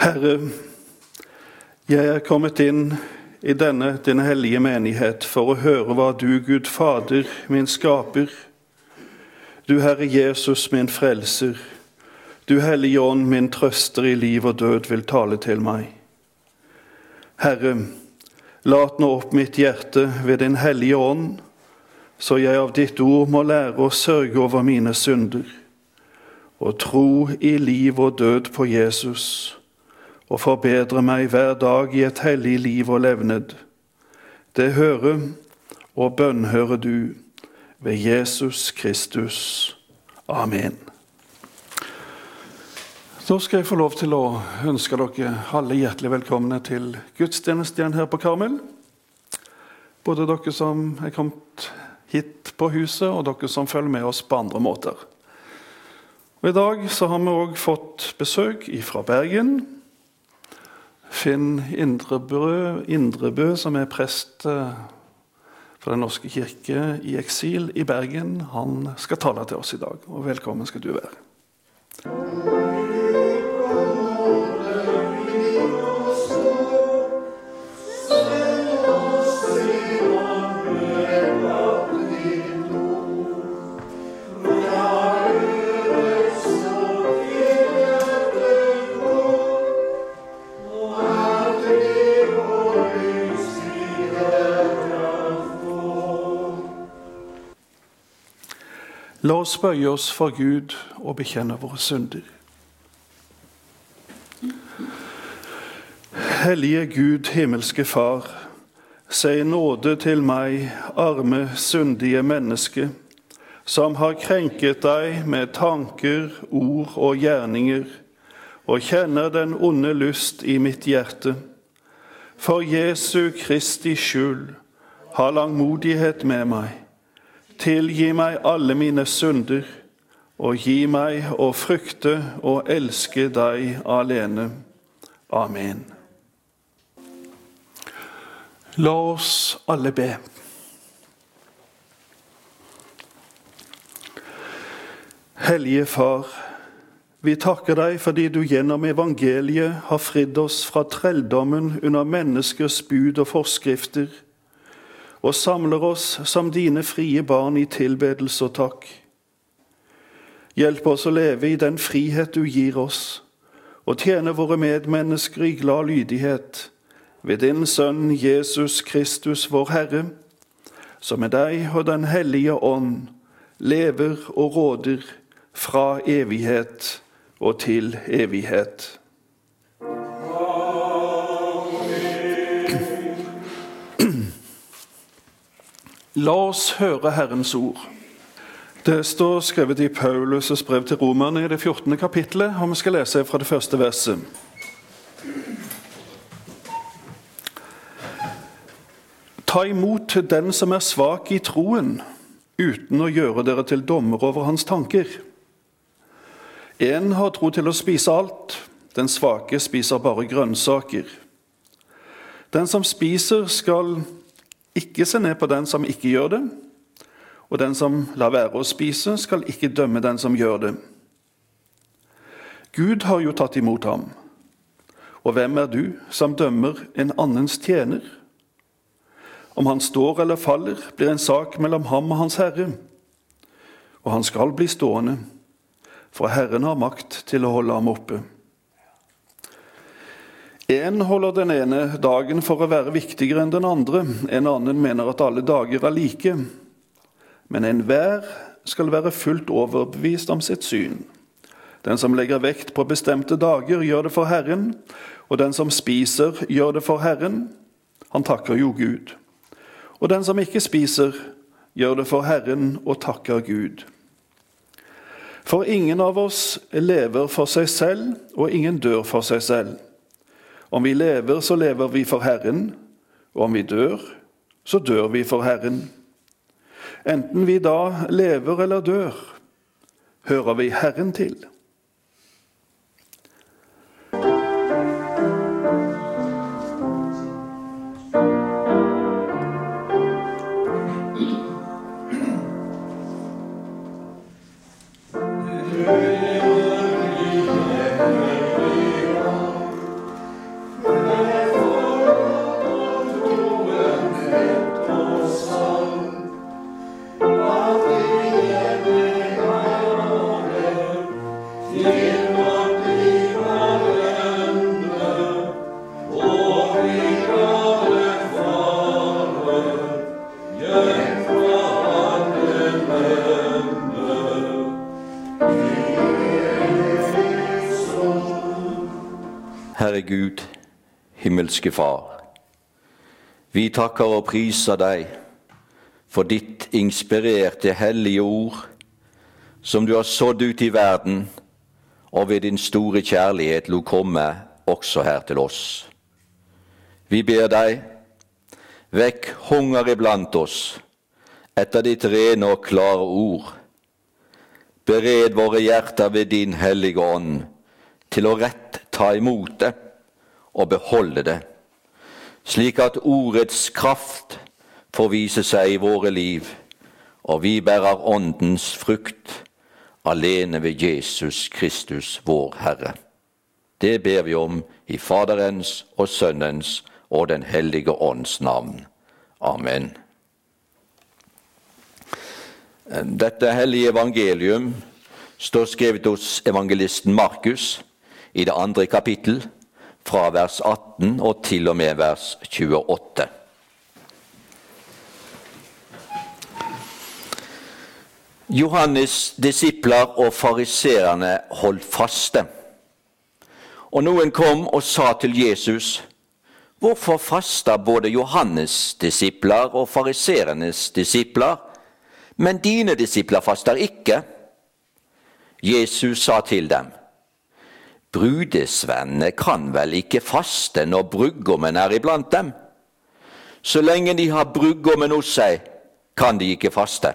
Herre, jeg er kommet inn i denne hellige menighet for å høre hva du, Gud Fader, min skaper, du Herre Jesus, min frelser, du Hellige Ånd, min trøster i liv og død, vil tale til meg. Herre, lat nå opp mitt hjerte ved din Hellige Ånd, så jeg av ditt ord må lære å sørge over mine synder, og tro i liv og død på Jesus, og forbedre meg hver dag i et hellig liv og levned. Det hører og bønnhører du ved Jesus Kristus. Amen. Så skal jeg få lov til å ønske dere alle hjertelig velkomne til gudstjenesten her på Karmel. Både dere som er kommet hit på huset, og dere som følger med oss på andre måter. Og i dag så har vi også fått besøk fra Bergen. Finn Indrebø, som er prest for Den norske kirke i eksil i Bergen, han skal tale til oss i dag, og velkommen skal du være. La oss bøye oss for Gud og bekjenne våre synder. Hellige Gud, himmelske Far, se nåde til meg, arme, syndige menneske, som har krenket deg med tanker, ord og gjerninger, og kjenner den onde lyst i mitt hjerte. For Jesu Kristi skyld, ha langmodighet med meg. Tilgi meg alle mine synder, og gi meg å frykte og elske deg alene. Amen. La oss alle be. Hellige Far, vi takker deg fordi du gjennom evangeliet har fridd oss fra trelldommen under menneskers bud og forskrifter, og samler oss som dine frie barn i tilbedelse og takk. Hjelp oss å leve i den frihet du gir oss, og tjene våre medmennesker i glad lydighet, ved din Sønn Jesus Kristus, vår Herre, som med deg og den Hellige Ånd lever og råder fra evighet og til evighet. La oss høre Herrens ord. Det står skrevet i Paulus' brev til Romerne i det 14. kapitlet, og vi skal lese fra det første verset. Ta imot den som er svak i troen, uten å gjøre dere til dommer over hans tanker. En har tro til å spise alt, den svake spiser bare grønnsaker. Den som spiser skal ikke se ned på den som ikke gjør det, og den som lar være å spise skal ikke dømme den som gjør det. Gud har jo tatt imot ham, og hvem er du som dømmer en annens tjener? Om han står eller faller, blir en sak mellom ham og hans Herre, og han skal bli stående, for Herren har makt til å holde ham oppe. En holder den ene dagen for å være viktigere enn den andre, en annen mener at alle dager er like. Men enhver skal være fullt overbevist om sitt syn. Den som legger vekt på bestemte dager, gjør det for Herren, og den som spiser, gjør det for Herren. Han takker jo Gud. Og den som ikke spiser, gjør det for Herren og takker Gud. For ingen av oss lever for seg selv, og ingen dør for seg selv. Om vi lever, så lever vi for Herren, og om vi dør, så dør vi for Herren. Enten vi da lever eller dør, hører vi Herren til. Gud, himmelske Far. Vi takker og priser deg for ditt inspirerte hellige ord, som du har sådd ut i verden, og ved din store kjærlighet lot komme også her til oss. Vi ber deg, vekk hunger iblant oss, etter ditt rene og klare ord. Bered våre hjerter ved din hellige ånd, til å rett ta imot det og beholde det, slik at ordets kraft får vise seg i våre liv, og vi bærer åndens frukt alene ved Jesus Kristus, vår Herre. Det ber vi om i Faderens og Sønnens og den hellige ånds navn. Amen. Dette hellige evangelium står skrevet hos evangelisten Markus i det 2. kapittel, fra vers 18 og til og med vers 28. Johannes' disipler og fariserene holdt faste. Og noen kom og sa til Jesus, hvorfor faster både Johannes' disipler og fariserenes disipler, men dine disipler faster ikke? Jesus sa til dem, brudesvennene kan vel ikke faste når brudgommen er iblant dem? Så lenge de har brudgommen hos seg, kan de ikke faste.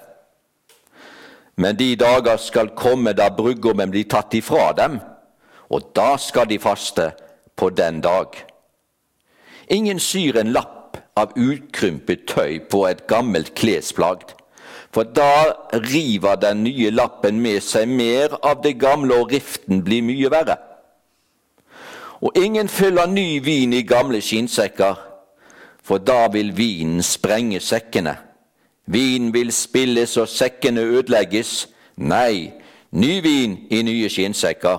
Men de dager skal komme da brudgommen blir tatt ifra dem, og da skal de faste på den dag. Ingen syr en lapp av utkrympet tøy på et gammelt klesplagg, for da river den nye lappen med seg mer av det gamle, og riften blir mye verre. Og ingen fyller ny vin i gamle skinnsekker, for da vil vinen sprenge sekkene. Vin vil spilles og sekkene ødelegges. Nei, ny vin i nye skinnsekker.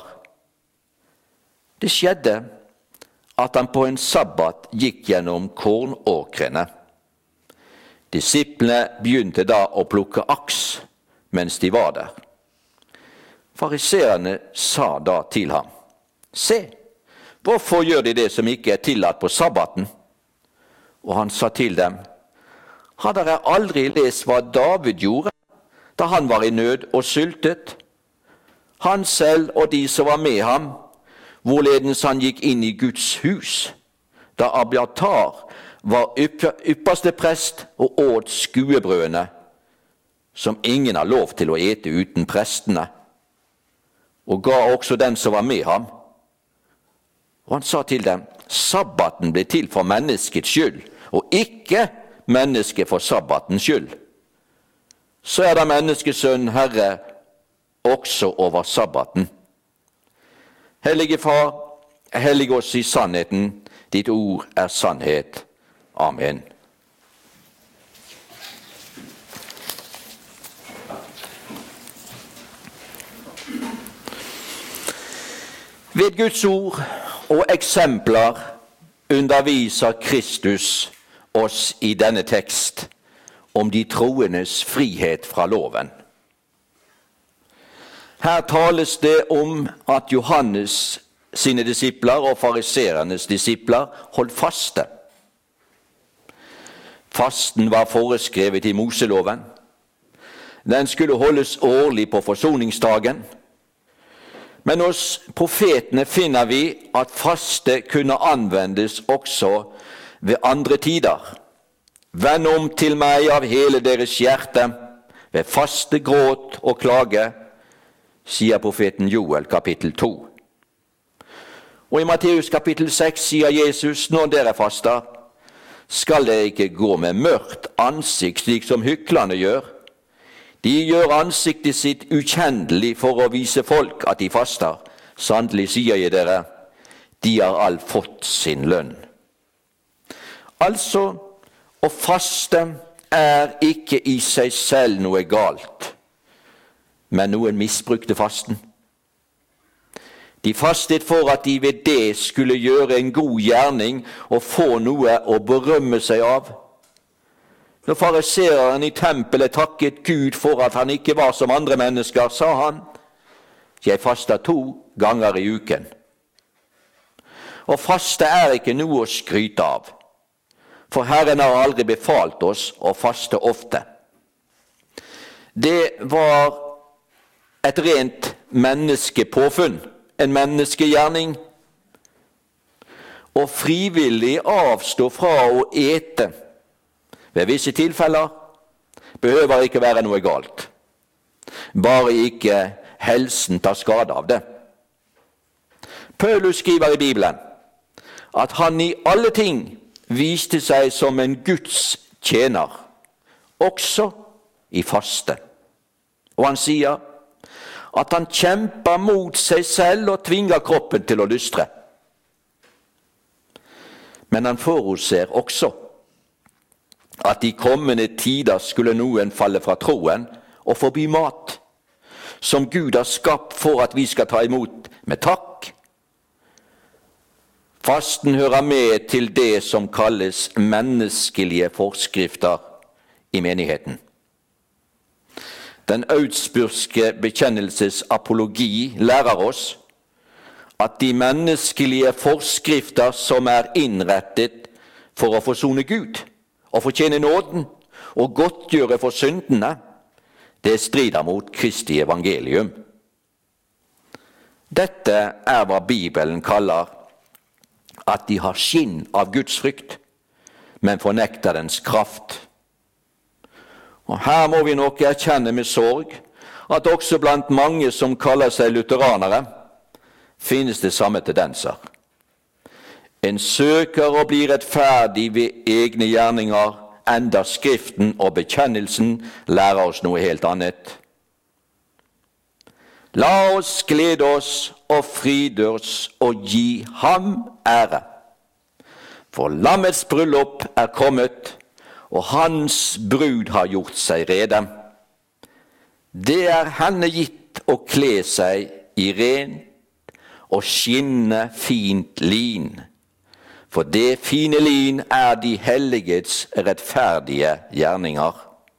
Det skjedde at han på en sabbat gikk gjennom kornåkrene. Disiplene begynte da å plukke aks mens de var der. Fariserene sa da til ham, se, hvorfor gjør de det som ikke er tillatt på sabbaten? Og han sa til dem, har dere aldri lest hva David gjorde da han var i nød og sultet? Han selv og de som var med ham, hvorledes han gikk inn i Guds hus, da Abiatar var ypperste prest og åt skuebrødene, som ingen har lov til å ete uten prestene, og ga også den som var med ham. Og han sa til dem, sabbaten ble til for menneskets skyld, og ikke mennesket for sabbatens skyld. Så er da menneskesønnen Herre også over sabbaten. Hellige Far, hellige oss i sannheten, ditt ord er sannhet. Amen. Ved Guds ord og eksempler underviser Kristus oss i denne tekst om de troendes frihet fra loven. Her tales det om at Johannes sine disipler og fariserenes disipler holdt faste. Fasten var foreskrevet i Moseloven. Den skulle holdes årlig på forsoningsdagen. Men hos profetene finner vi at faste kunne anvendes også ved andre tider. Vend om til meg av hele deres hjerte, ved faste, gråt og klage, sier profeten Joel kapittel 2. Og i Matteus kapittel 6 sier Jesus, når dere faster, skal dere ikke gå med mørkt ansikt slik som hyklerne gjør. De gjør ansiktet sitt ukjennelig for å vise folk at de faster. Sannelig sier jeg dere, de har all fått sin lønn. Altså, å faste er ikke i seg selv noe galt, men noen misbrukte fasten. De fastet for at de ved det skulle gjøre en god gjerning og få noe å berømme seg av. Når farisereren i tempelet takket Gud for at han ikke var som andre mennesker, sa han, jeg faster 2 ganger i uken. Og faste er ikke noe å skryte av, for Herren har aldri befalt oss å faste ofte. Det var et rent menneskepåfunn, en menneskegjerning, og frivillig avstå fra å ete ved visse tilfeller behøver ikke være noe galt, bare ikke helsen tar skade av det. Paulus skriver i Bibelen at han i alle ting viste seg som en Guds tjener, også i faste. Og han sier at han kjemper mot seg selv og tvinger kroppen til å lystre. Men han forutser også at i kommende tider skulle noen falle fra troen og forby mat, som Gud har skapt for at vi skal ta imot med takk. Fasten hører med til det som kalles menneskelige forskrifter i menigheten. Den augsburgske bekjennelses apologi lærer oss at de menneskelige forskrifter som er innrettet for å forsone Gud og fortjene nåden og godtgjøre for syndene, det strider mot Kristi evangelium. Dette er hva Bibelen kaller at de har skinn av Guds frykt, men fornekter dens kraft. Og her må vi nok erkjenne med sorg at også blant mange som kaller seg lutheranere, finnes det samme tendenser. En søker å bli rettferdig ved egne gjerninger, enda Skriften og bekjennelsen lærer oss noe helt annet. La oss glede oss og fryde oss og gi ham ære. For lammets bryllup er kommet, og hans brud har gjort seg rede. Det er henne gitt å kle seg i rent og skinne fint lin, for det fine lin er de helliges rettferdige gjerninger.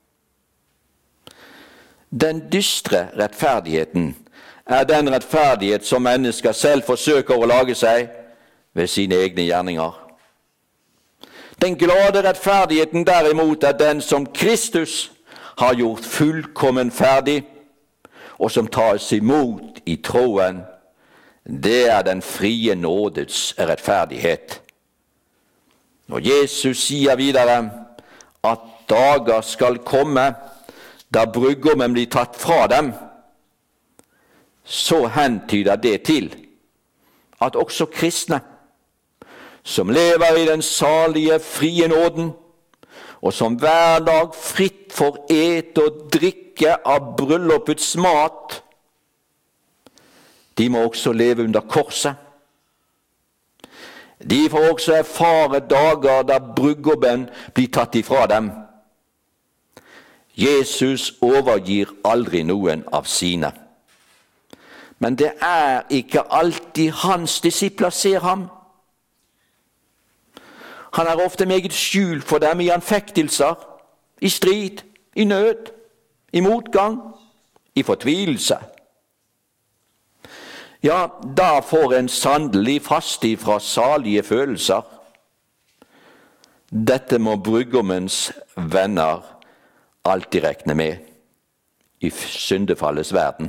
Den dystre rettferdigheten er den rettferdighet som mennesker selv forsøker å lage seg ved sine egne gjerninger. Den glade rettferdigheten derimot er den som Kristus har gjort fullkommen ferdig, og som tas imot i troen. Det er den frie nådets rettferdighet. Og Jesus sier videre at dager skal komme da brudgommen blir tatt fra dem, så hentyder det til at også kristne som lever i den salige frie nåden, og som hver dag fritt får ete og drikke av bryllupets mat, de må også leve under korset. De får også erfare dager da brudgommen blir tatt ifra dem. Jesus overgir aldri noen av sine. Men det er ikke alltid hans disipler ser ham. Han er ofte meget skjult for dem i anfektelser, i strid, i nød, i motgang, i fortvilelse. Ja, da får en sannelig faste fra salige følelser. Dette må brudgommens venner alltid regne med i syndefallets verden.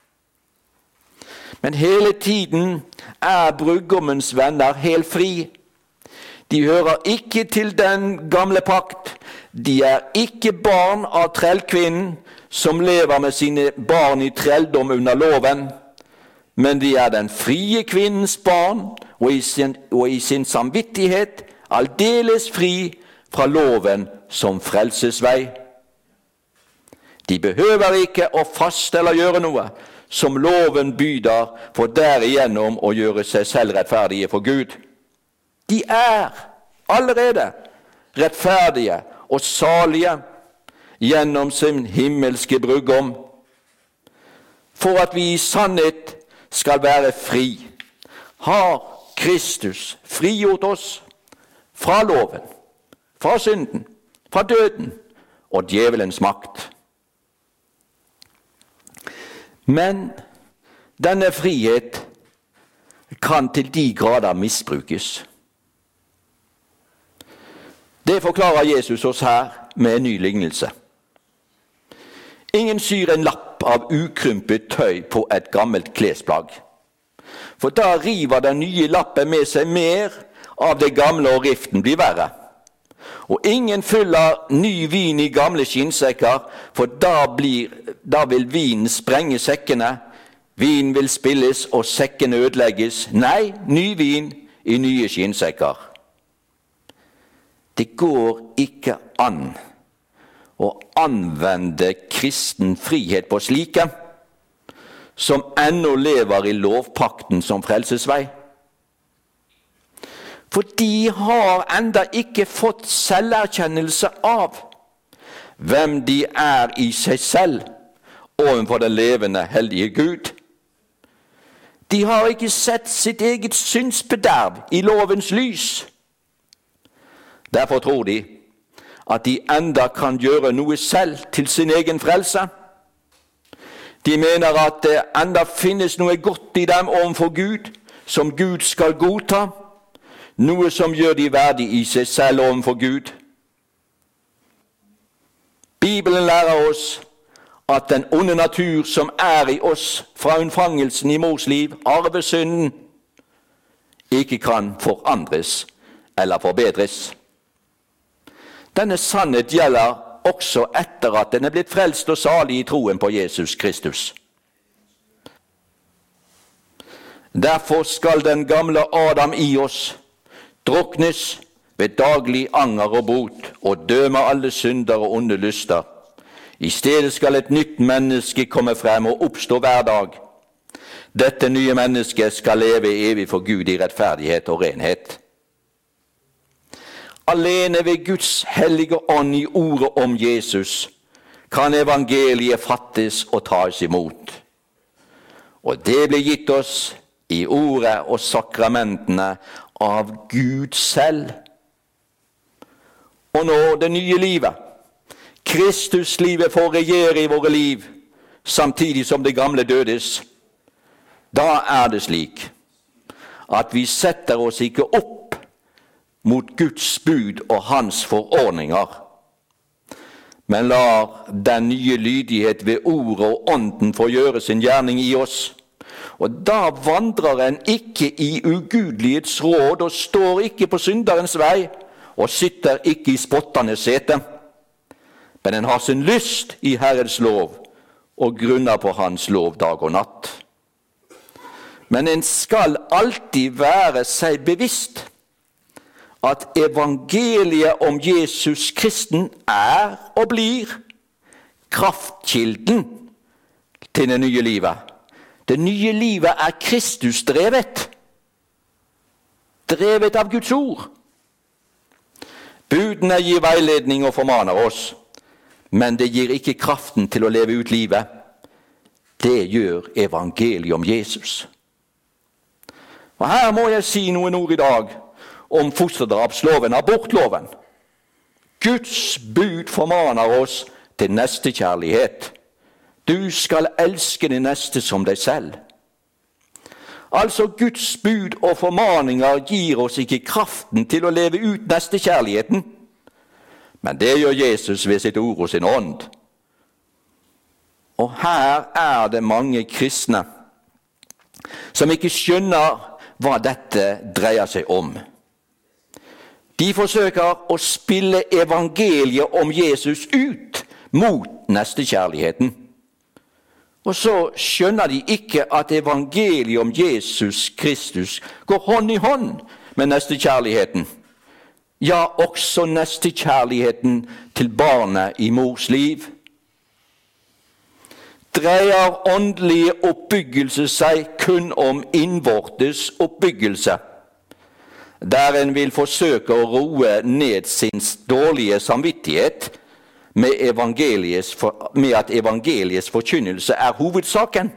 Men hele tiden er brudgommens venner helt fri. De hører ikke til den gamle pakt. De er ikke barn av trellkvinnen som lever med sine barn i trelldom under loven, men de er den frie kvinnens barn, og i sin samvittighet aldeles fri fra loven som frelsesvei. De behøver ikke å faste eller gjøre noe som loven byder, for derigjennom å gjøre seg selv rettferdige for Gud. De er allerede rettferdige og salige gjennom sin himmelske brudgom. For at vi i sannhet skal være fri, har Kristus frigjort oss fra loven, fra synden, fra døden og djevelens makt. Men denne frihet kan til de grader misbrukes. Det forklarer Jesus oss her med en ny lignelse. Ingen syr en lapp av ukrympet tøy på et gammelt klesplagg, for da river den nye lappen med seg mer av det gamle, og riften blir verre. Og ingen fyller ny vin i gamle skinnsekker, for da vil vinen sprenge sekkene, vin vil spilles og sekkene ødelegges. Nei, ny vin i nye skinnsekker. Det går ikke an å anvende kristen frihet på slike som ennå lever i lovpakten som frelsesvei. For de har enda ikke fått selverkjennelse av hvem de er i seg selv overfor den levende, hellige Gud. De har ikke sett sitt eget synsbederv i lovens lys. Derfor tror de at de enda kan gjøre noe selv til sin egen frelse. De mener at det enda finnes noe godt i dem overfor Gud, som Gud skal godta, noe som gjør de verdig i seg selv overfor Gud. Bibelen lærer oss at den onde natur som er i oss fra unnfangelsen i mors liv, arvesynden, ikke kan forandres eller forbedres. Denne sannhet gjelder også etter at den er blitt frelst og salig i troen på Jesus Kristus. Derfor skal den gamle Adam i oss druknes ved daglig anger og bot, og døme alle synder og onde lyster. I stedet skal et nytt menneske komme frem og oppstå hver dag. Dette nye mennesket skal leve evig for Gud i rettferdighet og renhet. Alene ved Guds hellige ånd i ordet om Jesus kan evangeliet fattes og tas imot. Og det blir gitt oss i ordet og sakramentene av Gud selv. Og nå det nye livet, Kristuslivet, får regjere i våre liv, samtidig som det gamle dødes. Da er det slik at vi setter oss ikke opp mot Guds bud og hans forordninger, men lar den nye lydighet ved ordet og ånden få gjøre sin gjerning i oss. Og da vandrer en ikke i ugudelighets råd, og står ikke på synderens vei, og sitter ikke i spotternes sete. Men en har sin lyst i Herrens lov, og grunner på hans lov dag og natt. Men en skal alltid være seg bevisst at evangeliet om Jesus kristen er og blir kraftkilden til det nye livet. Det nye livet er Kristus drevet av Guds ord. Budene gir veiledning og formaner oss, men det gir ikke kraften til å leve ut livet. Det gjør evangeliet om Jesus. Og her må jeg si noen ord i dag om fosterdrapsloven, abortloven. Guds bud formaner oss til nestekjærlighet. Du skal elske din neste som deg selv. Altså, Guds bud og formaninger gir oss ikke kraften til å leve ut nestekjærligheten, men det gjør Jesus ved sitt ord og sin ånd. Og her er det mange kristne som ikke skjønner hva dette dreier seg om. De forsøker å spille evangeliet om Jesus ut mot nestekjærligheten. Og så skjønner de ikke at evangeliet om Jesus Kristus går hånd i hånd med nestekjærligheten. Ja, også nestekjærligheten til barnet i mors liv. Dreier åndelig oppbyggelse seg kun om innvortes oppbyggelse, der en vil forsøke å roe ned sin dårlige samvittighet med at evangeliets forkynnelse er hovedsaken,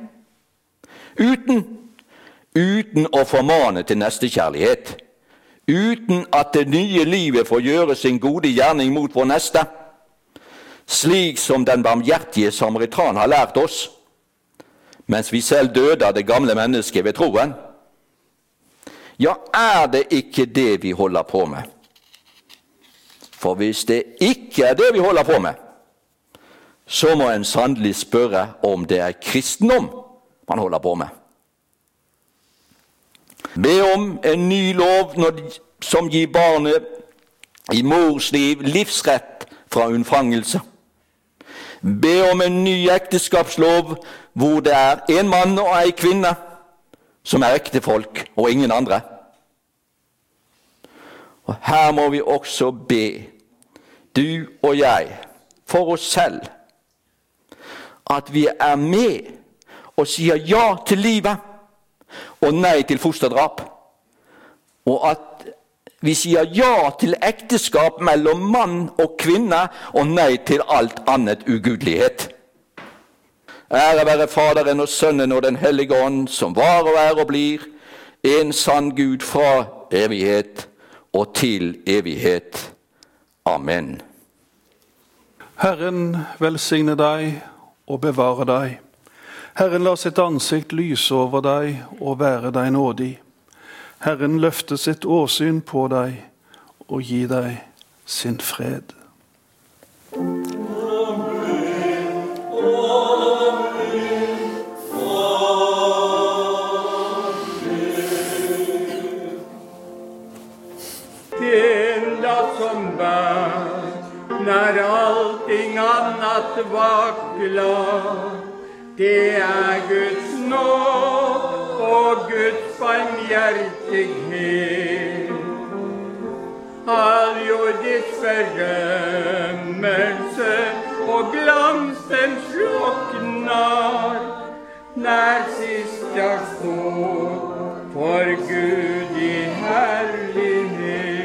uten å formane til nestekjærlighet, uten at det nye livet får gjøre sin gode gjerning mot vår neste, slik som den barmhjertige samaritan har lært oss, mens vi selv døde av det gamle mennesket ved troen. Ja, det ikke det vi holder på med? For hvis det ikke det vi holder på med, så må en sannelig spørre om det kristendom man holder på med. Be om en ny lov som gir barnet i mors liv livsrett fra unnfangelse. Be om en ny ekteskapslov hvor det en mann og en kvinne som ektefolk og ingen andre. Og her må vi også be, du og jeg, for oss selv, at vi med og sier ja til livet og nei til fosterdrap, og at vi sier ja til ekteskap mellom mann og kvinne og nei til alt annet ugudelighet. Ære være Faderen og Sønnen og Den hellige ånd, som var og er og blir en sann Gud fra evighet og til evighet. Amen. Herren velsigne deg og bevare deg. Herren la sitt ansikt lyse over deg og være deg nådig. Herren løfte sitt åsyn på deg og gi deg sin fred. Som bär när allting annat vacklar, det Guds nåd och Guds barmhärtighet. All jordets fördömelse och glansen slocknar när sist jag står för Gud i härlighet.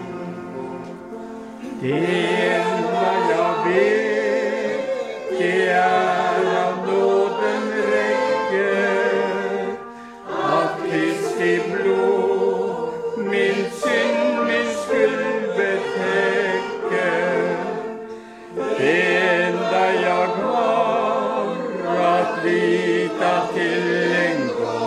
Det enda jag vet, det av nåden räcker, att Kristi blod min synd, min skuld betäcker. Det enda jag har att lita till en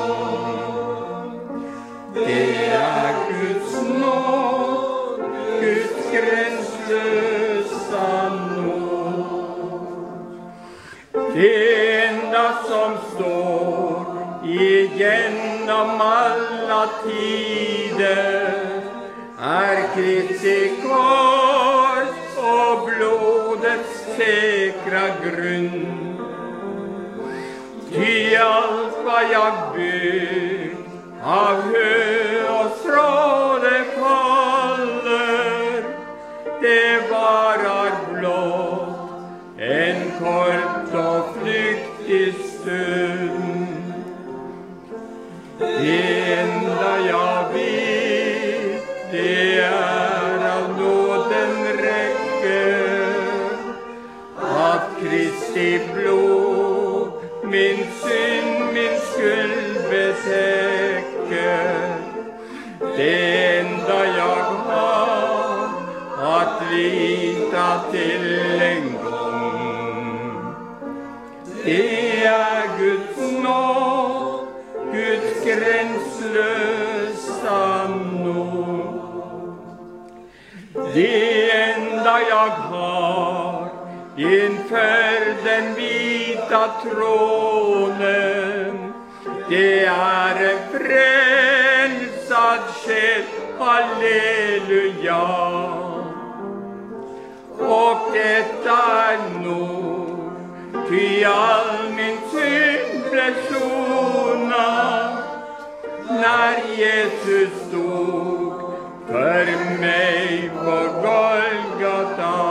gång, det Guds nåd, Guds gränslösa nåd. Det enda som står igenom alla tider Kristi kors och blodets säkra grund. Ty allt vad jag byggt av hö och strå det faller, det varar blott en kort och flyktig stund. Det enda jag vet, det av nåden räcker, att Kristi blod min synd, min skuld betäcker. Det enda jag har att lita till en gång, det Guds nåd, Guds gränslösa nåd. Det enda jag har inför den vita tronen, det en frälsad själ, halleluja. Och detta nog, ty all min synd blev sonad, när Jesus stod för mig på Golgata.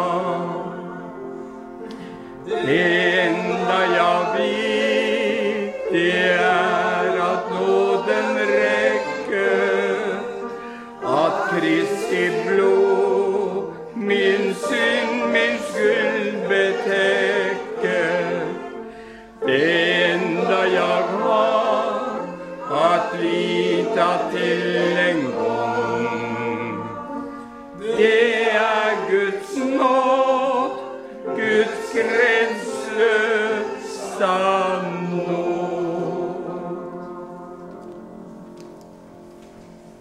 Det enda jag vet, det att nåden räcker, att Kristi blod min synd, min skuld betäcker.